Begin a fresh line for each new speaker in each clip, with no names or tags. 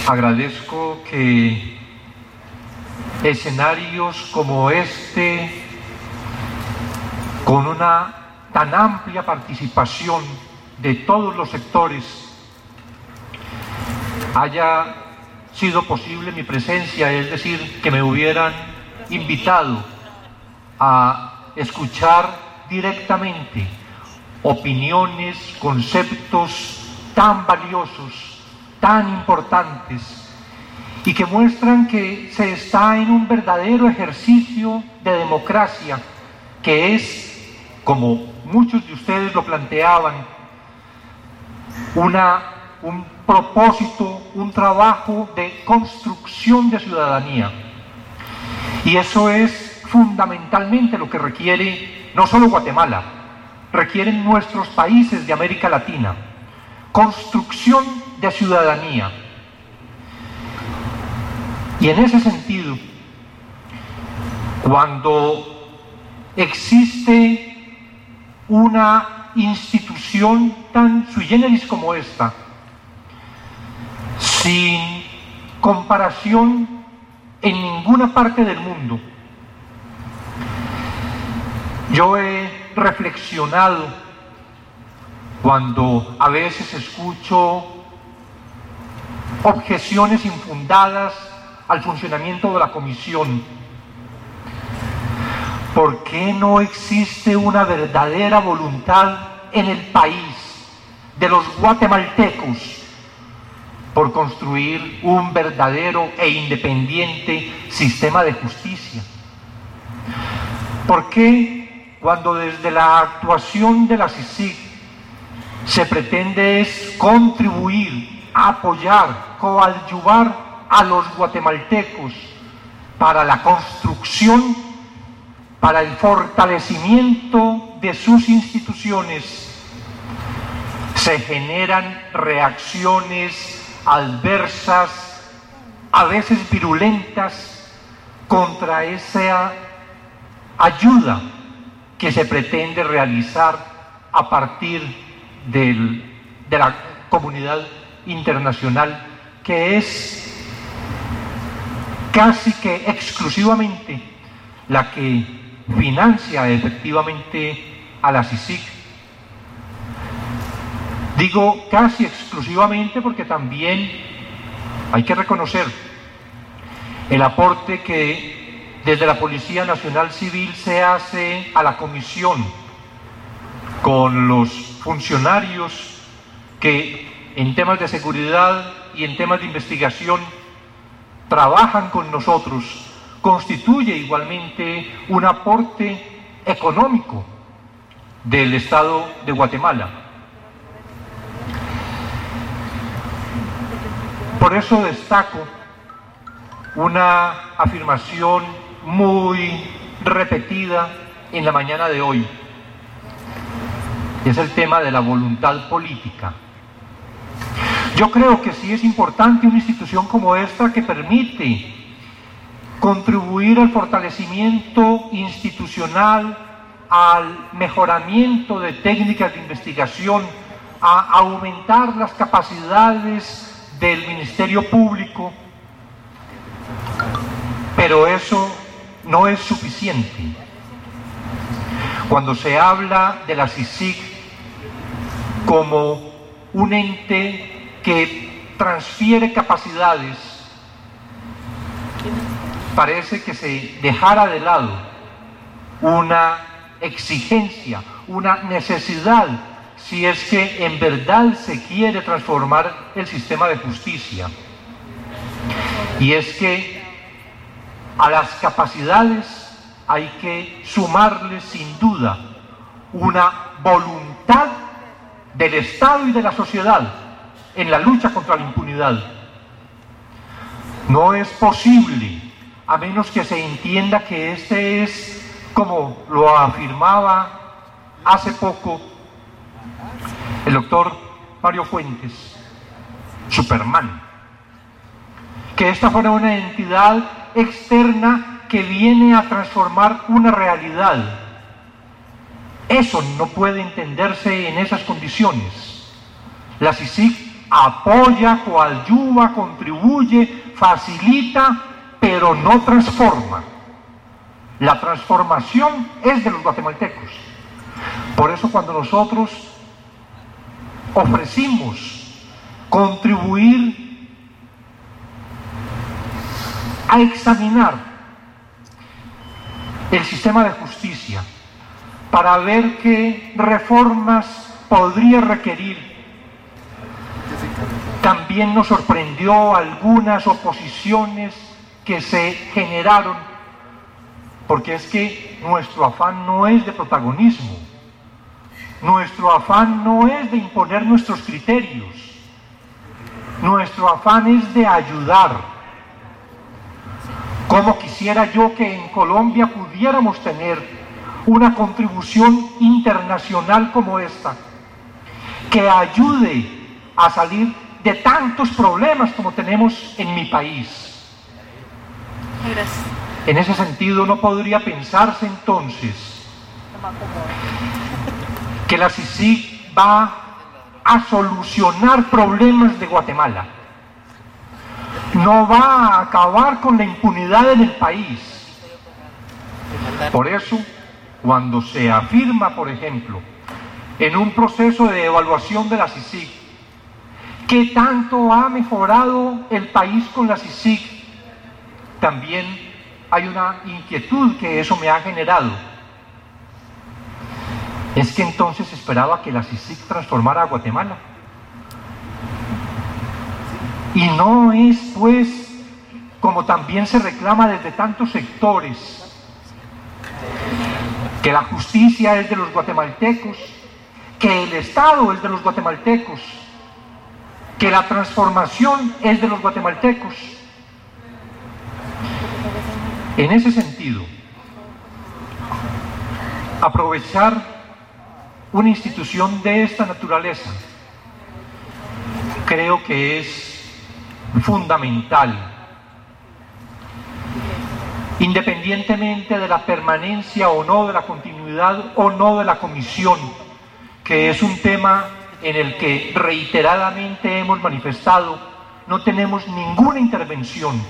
Agradezco que escenarios como este, con una tan amplia participación de todos los sectores, haya sido posible mi presencia, es decir, que me hubieran invitado a escuchar directamente opiniones, conceptos tan valiosos, tan importantes, y que muestran que se está en un verdadero ejercicio de democracia, que es, como muchos de ustedes lo planteaban, un propósito, un trabajo de construcción de ciudadanía. Y eso es fundamentalmente lo que requiere no solo Guatemala, requieren nuestros países de América Latina: construcción de ciudadanía. Y en ese sentido, cuando existe una institución tan sui generis como esta, sin comparación en ninguna parte del mundo, yo he reflexionado cuando a veces escucho objeciones infundadas al funcionamiento de la comisión. ¿Por qué no existe una verdadera voluntad en el país de los guatemaltecos por construir un verdadero e independiente sistema de justicia? ¿Por qué cuando desde la actuación de la CICIG se pretende es contribuir, apoyar, coadyuvar a los guatemaltecos para la construcción, para el fortalecimiento de sus instituciones, se generan reacciones adversas, a veces virulentas, contra esa ayuda que se pretende realizar a partir de la comunidad internacional, que es casi que exclusivamente la que financia efectivamente a la CICIG. Digo casi exclusivamente porque también hay que reconocer el aporte que desde la Policía Nacional Civil se hace a la comisión con los funcionarios que en temas de seguridad y en temas de investigación trabajan con nosotros. Constituye igualmente un aporte económico del Estado de Guatemala. Por eso destaco una afirmación muy repetida en la mañana de hoy. Es el tema de la voluntad política. Yo creo que sí es importante una institución como esta que permite contribuir al fortalecimiento institucional, al mejoramiento de técnicas de investigación, a aumentar las capacidades del Ministerio Público, pero eso no es suficiente. Cuando se habla de la CICIG como un ente que transfiere capacidades, parece que se dejara de lado una exigencia, una necesidad, si es que en verdad se quiere transformar el sistema de justicia. Y es que a las capacidades hay que sumarle sin duda una voluntad del Estado y de la sociedad en la lucha contra la impunidad. No es posible, a menos que se entienda que este es, como lo afirmaba hace poco el doctor Mario Fuentes, Superman, que esta fuera una entidad externa que viene a transformar una realidad. Eso no puede entenderse en esas condiciones. La CICIG apoya, coadyuva, contribuye, facilita, pero no transforma. La transformación es de los guatemaltecos. Por eso cuando nosotros ofrecimos contribuir a examinar el sistema de justicia para ver qué reformas podría requerir, también nos sorprendió algunas oposiciones que se generaron, porque es que nuestro afán no es de protagonismo, nuestro afán no es de imponer nuestros criterios, nuestro afán es de ayudar. Como quisiera yo que en Colombia pudiéramos tener una contribución internacional como esta, que ayude a salir de tantos problemas como tenemos en mi país.
Gracias.
En ese sentido, no podría pensarse entonces que la CICIG va a solucionar problemas de Guatemala, no va a acabar con la impunidad en el país. Por eso, cuando se afirma, por ejemplo, en un proceso de evaluación de la CICIG, ¿qué tanto ha mejorado el país con la CICIG? También hay una inquietud que eso me ha generado. Es que entonces esperaba que la CICIG transformara a Guatemala. Y no es, pues, como también se reclama desde tantos sectores, que la justicia es de los guatemaltecos, que el Estado es de los guatemaltecos, que la transformación es de los guatemaltecos. En ese sentido, aprovechar una institución de esta naturaleza creo que es fundamental, independientemente de la permanencia o no, de la continuidad o no de la comisión, que es un tema en el que reiteradamente hemos manifestado, no tenemos ninguna intervención.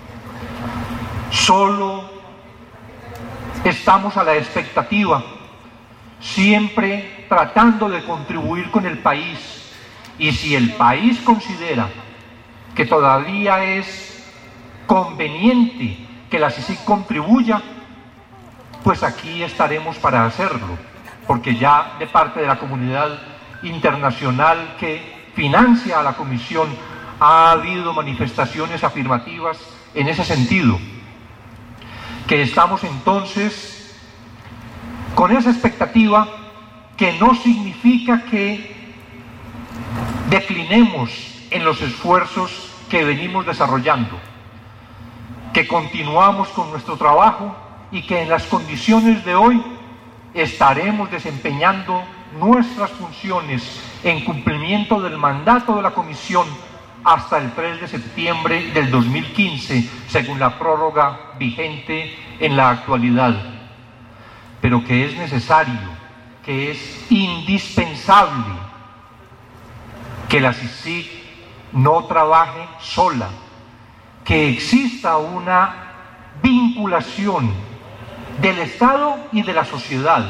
Solo estamos a la expectativa, siempre tratando de contribuir con el país, y si el país considera que todavía es conveniente que la CICIG contribuya, pues aquí estaremos para hacerlo, porque ya de parte de la comunidad internacional que financia a la comisión ha habido manifestaciones afirmativas en ese sentido. Que estamos entonces con esa expectativa, que no significa que declinemos en los esfuerzos que venimos desarrollando, que continuamos con nuestro trabajo y que en las condiciones de hoy estaremos desempeñando nuestras funciones en cumplimiento del mandato de la Comisión hasta el 3 de septiembre del 2015, según la prórroga vigente en la actualidad, pero que es necesario, que es indispensable que la CICIG no trabaje sola, que exista una vinculación del Estado y de la sociedad,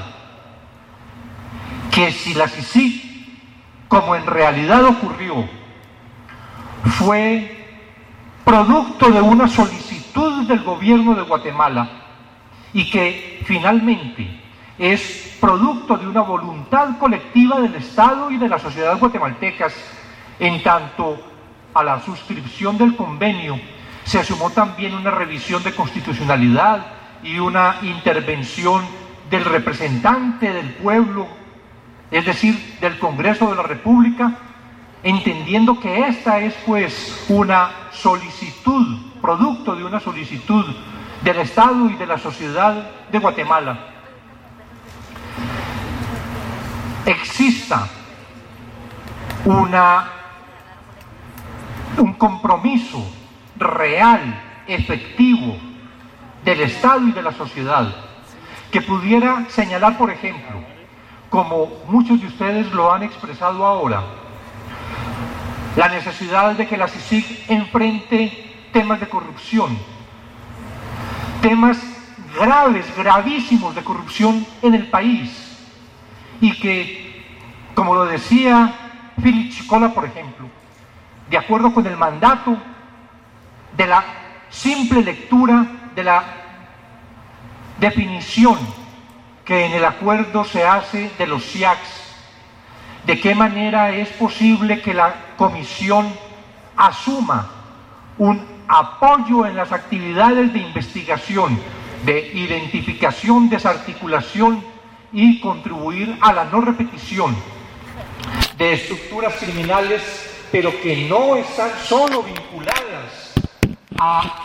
que si la CICIG, como en realidad ocurrió, fue producto de una solicitud del gobierno de Guatemala y que finalmente es producto de una voluntad colectiva del Estado y de la sociedad guatemaltecas, en tanto a la suscripción del convenio se sumó también una revisión de constitucionalidad y una intervención del representante del pueblo, es decir, del Congreso de la República, entendiendo que esta es pues una solicitud, producto de una solicitud del Estado y de la sociedad de Guatemala. Exista un compromiso real, efectivo del Estado y de la sociedad, que pudiera señalar, por ejemplo, como muchos de ustedes lo han expresado ahora, la necesidad de que la CICIG enfrente temas de corrupción, temas graves, gravísimos de corrupción en el país, y que, como lo decía Philip Chicola, por ejemplo, de acuerdo con el mandato de la simple lectura de la definición que en el acuerdo se hace de los SIACs, de qué manera es posible que la comisión asuma un apoyo en las actividades de investigación, de identificación, desarticulación y contribuir a la no repetición de estructuras criminales, pero que no están solo vinculadas a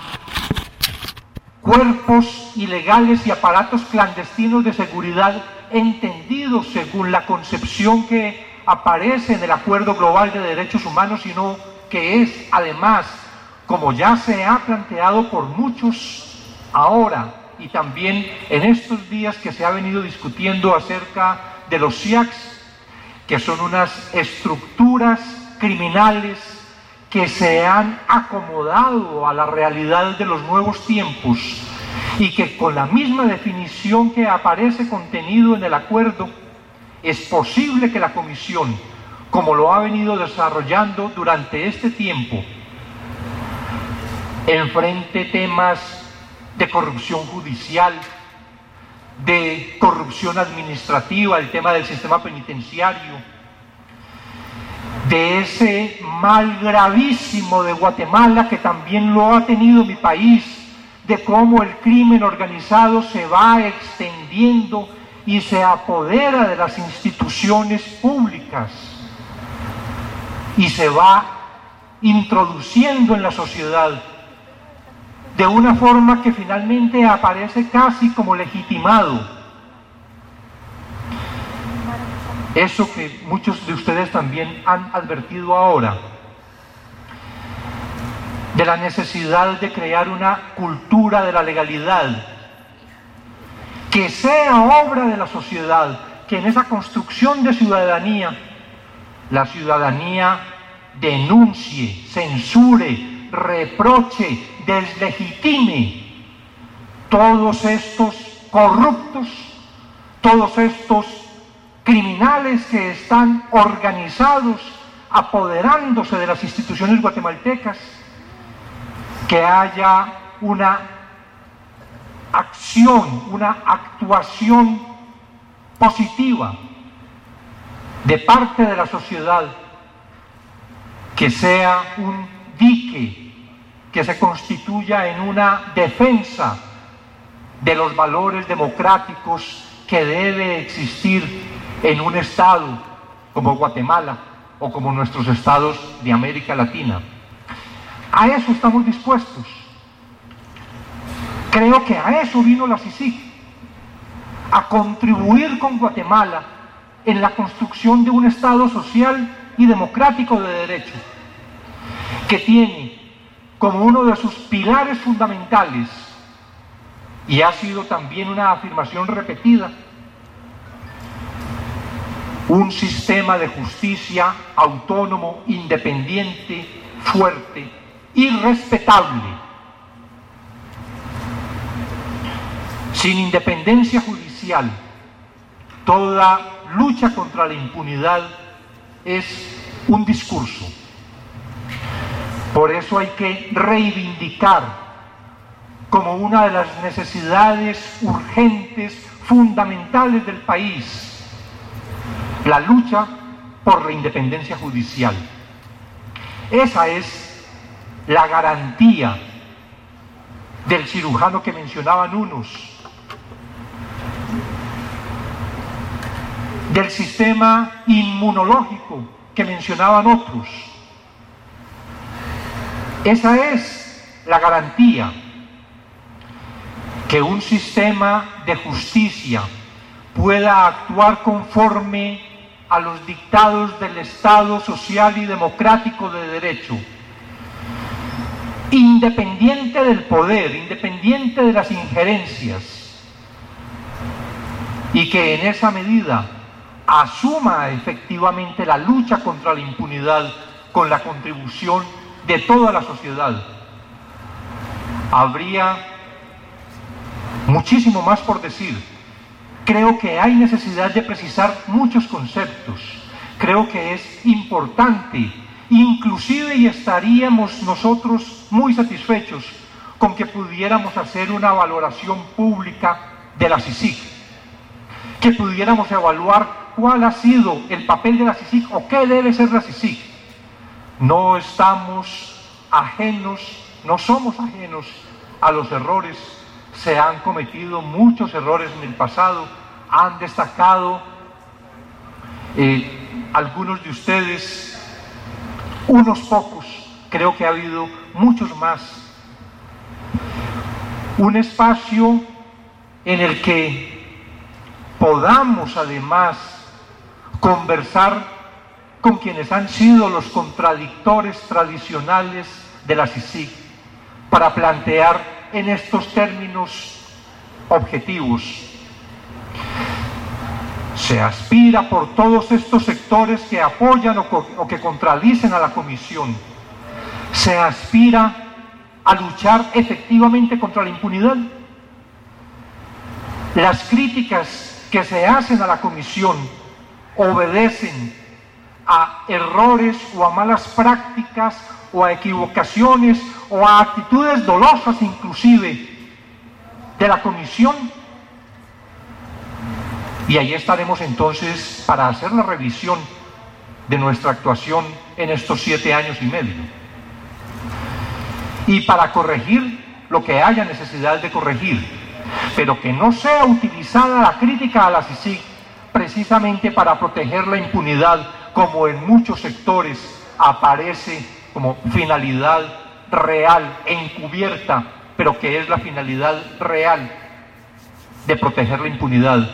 cuerpos ilegales y aparatos clandestinos de seguridad entendidos según la concepción que aparece en el Acuerdo Global de Derechos Humanos, sino que es además, como ya se ha planteado por muchos ahora y también en estos días que se ha venido discutiendo acerca de los SIACs, que son unas estructuras criminales que se han acomodado a la realidad de los nuevos tiempos y que con la misma definición que aparece contenido en el acuerdo, es posible que la Comisión, como lo ha venido desarrollando durante este tiempo, enfrente temas de corrupción judicial, de corrupción administrativa, el tema del sistema penitenciario, de ese mal gravísimo de Guatemala que también lo ha tenido mi país, de cómo el crimen organizado se va extendiendo y se apodera de las instituciones públicas y se va introduciendo en la sociedad de una forma que finalmente aparece casi como legitimado. Eso que muchos de ustedes también han advertido ahora, de la necesidad de crear una cultura de la legalidad, que sea obra de la sociedad, que en esa construcción de ciudadanía, la ciudadanía denuncie, censure, reproche, deslegitime todos estos corruptos, todos estos criminales que están organizados, apoderándose de las instituciones guatemaltecas, que haya una acción, una actuación positiva de parte de la sociedad, que sea un dique, que se constituya en una defensa de los valores democráticos que debe existir en un estado como Guatemala o como nuestros estados de América Latina. A eso estamos dispuestos. Creo que a eso vino la CICIG, a contribuir con Guatemala en la construcción de un Estado social y democrático de derecho, que tiene como uno de sus pilares fundamentales, y ha sido también una afirmación repetida, un sistema de justicia autónomo, independiente, fuerte y respetable. Sin independencia judicial, toda lucha contra la impunidad es un discurso. Por eso hay que reivindicar como una de las necesidades urgentes, fundamentales del país, la lucha por la independencia judicial. Esa es la garantía del cirujano que mencionaban unos, del sistema inmunológico que mencionaban otros. Esa es la garantía, que un sistema de justicia pueda actuar conforme a los dictados del Estado social y democrático de derecho, independiente del poder, independiente de las injerencias, y que en esa medida asuma efectivamente la lucha contra la impunidad con la contribución de toda la sociedad. Habría muchísimo más por decir. Creo que hay necesidad de precisar muchos conceptos. Creo que es importante, inclusive, y estaríamos nosotros muy satisfechos con que pudiéramos hacer una valoración pública de la CICIG, que pudiéramos evaluar cuál ha sido el papel de la CICIG o qué debe ser la CICIG. No estamos ajenos, no somos ajenos a los errores. Se han cometido muchos errores en el pasado, han destacado algunos de ustedes, unos pocos, creo que ha habido muchos más. Un espacio en el que podamos además conversar con quienes han sido los contradictores tradicionales de la CICIG para plantear en estos términos objetivos. Se aspira por todos estos sectores que apoyan o que contradicen a la comisión. Se aspira a luchar efectivamente contra la impunidad. Las críticas que se hacen a la comisión obedecen a errores o a malas prácticas o a equivocaciones o a actitudes dolosas inclusive de la comisión. Y ahí estaremos entonces para hacer la revisión de nuestra actuación en estos 7 años y medio. Y para corregir lo que haya necesidad de corregir, pero que no sea utilizada la crítica a la CICIG precisamente para proteger la impunidad, como en muchos sectores aparece como finalidad real, encubierta, pero que es la finalidad real de proteger la impunidad.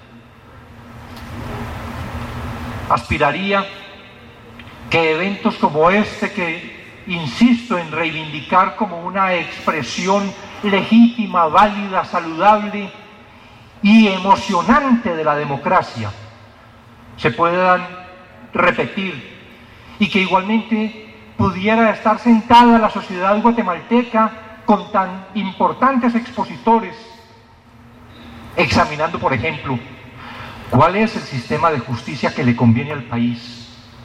Aspiraría que eventos como este, que insisto en reivindicar como una expresión legítima, válida, saludable y emocionante de la democracia, se puedan repetir y que igualmente pudiera estar sentada la sociedad guatemalteca con tan importantes expositores, examinando, por ejemplo, cuál es el sistema de justicia que le conviene al país.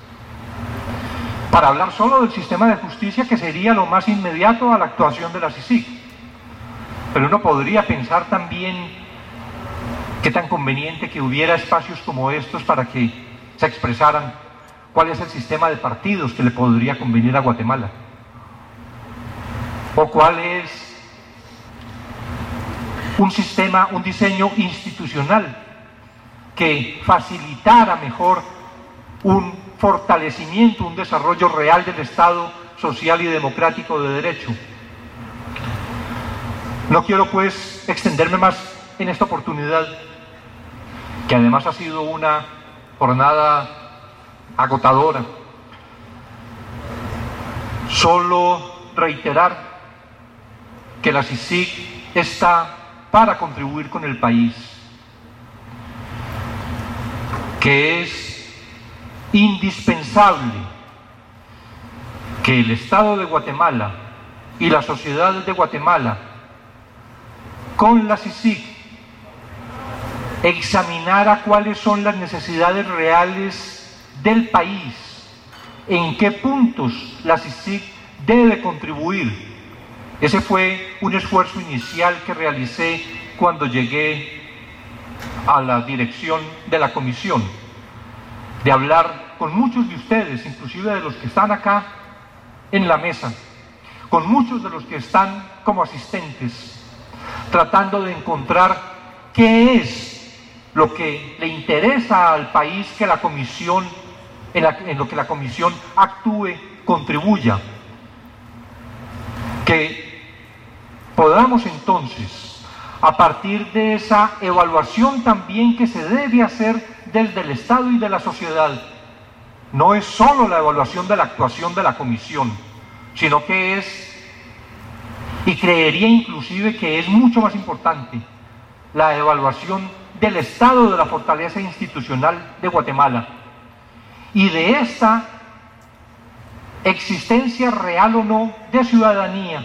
Para hablar solo del sistema de justicia, que sería lo más inmediato a la actuación de la CICIG. Pero uno podría pensar también qué tan conveniente que hubiera espacios como estos para que se expresaran cuál es el sistema de partidos que le podría convenir a Guatemala, o cuál es un diseño institucional que facilitara mejor un fortalecimiento, un desarrollo real del Estado social y democrático de derecho. No quiero pues extenderme más en esta oportunidad, que además ha sido una jornada agotadora. Solo reiterar que la CICIG está para contribuir con el país, que es indispensable que el Estado de Guatemala y la sociedad de Guatemala con la CICIG examinara cuáles son las necesidades reales del país, en qué puntos la CICIG debe contribuir. Ese fue un esfuerzo inicial que realicé cuando llegué a la dirección de la comisión, de hablar con muchos de ustedes, inclusive de los que están acá en la mesa, con muchos de los que están como asistentes, tratando de encontrar qué es lo que le interesa al país que la comisión, en lo que la comisión actúe, contribuya. Que podamos entonces, a partir de esa evaluación también que se debe hacer desde el Estado y de la sociedad, no es solo la evaluación de la actuación de la comisión, sino que es, y creería inclusive que es mucho más importante, la evaluación del estado de la fortaleza institucional de Guatemala y de esta existencia real o no de ciudadanía.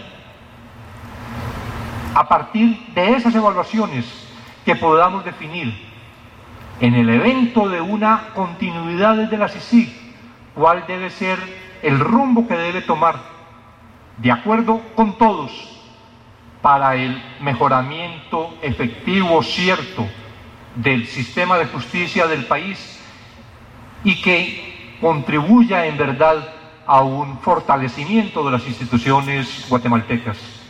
A partir de esas evaluaciones que podamos definir en el evento de una continuidad desde la CICIG, cuál debe ser el rumbo que debe tomar, de acuerdo con todos, para el mejoramiento efectivo, cierto, del sistema de justicia del país y que contribuya en verdad a un fortalecimiento de las instituciones guatemaltecas.